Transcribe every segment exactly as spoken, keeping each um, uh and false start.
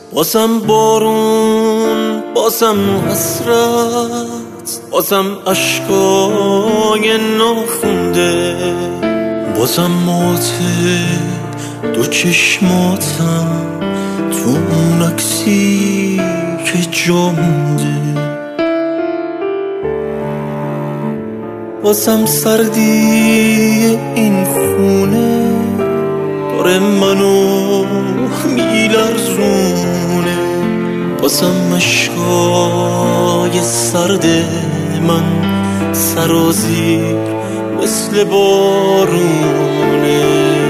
بازم بارون، بازم حسرت، بازم عشقای ناخونده، بازم مات دو چشماتم تو اون عکسی که جا مونده. بازم سردی این خونه داره منو میلرزونه، بازم عشقای سرد من سرازیر مثل بارونه.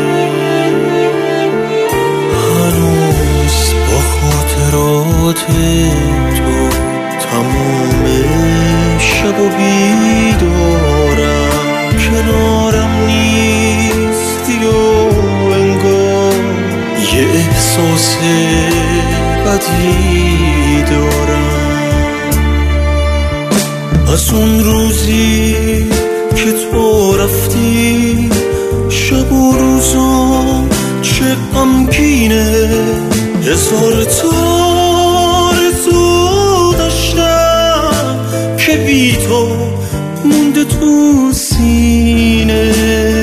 هنوز با خاطرات تو تموم شب و بیدارم، کنارم نیستی و انگار یه احساس بدی دارم. از اون روزی که تو رفتی شب و روزا چه غمگینه، هزار تا آرزو داشتم که بی تو مونده تو سینه.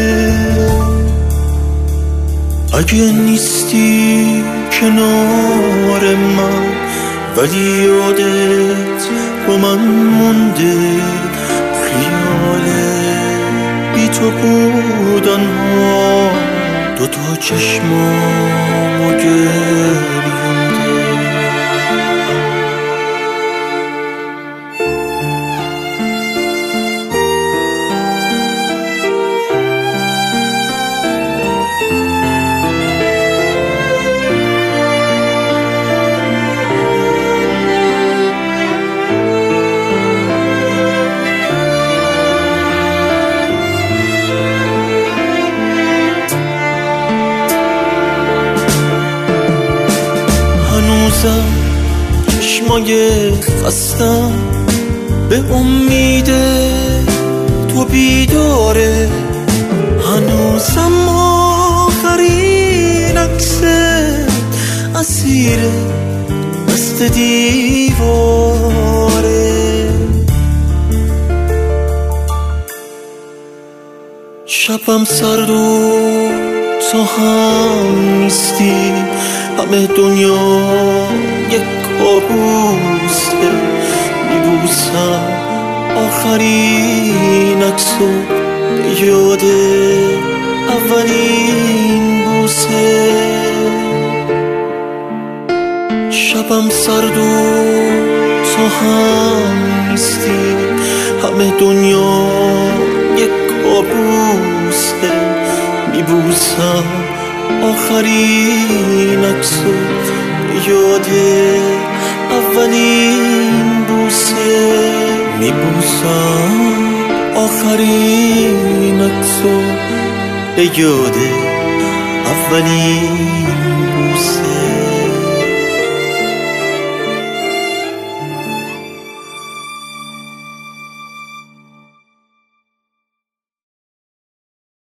اگه نیستی کنار من ولی یادت با من مونده، خیال بی تو بودن ها دوتا چشمامو گریونده. هنوزم چشمای خستم به امید تو بیداره، هنوزم آخرین عکست اسیر دست دیواره. شبم سرد و تو هم نیستی، همه دنیا یک کابوسه، میبوسم آخرین عکسو به یاد اولین بوسه. شبم سرد و تو هم نیستی، همه دنیا یک کابوسه، میبوسم آخرین عکسو به یاد اولین بوسه، میبوسم آخرین عکسو به یاد اولین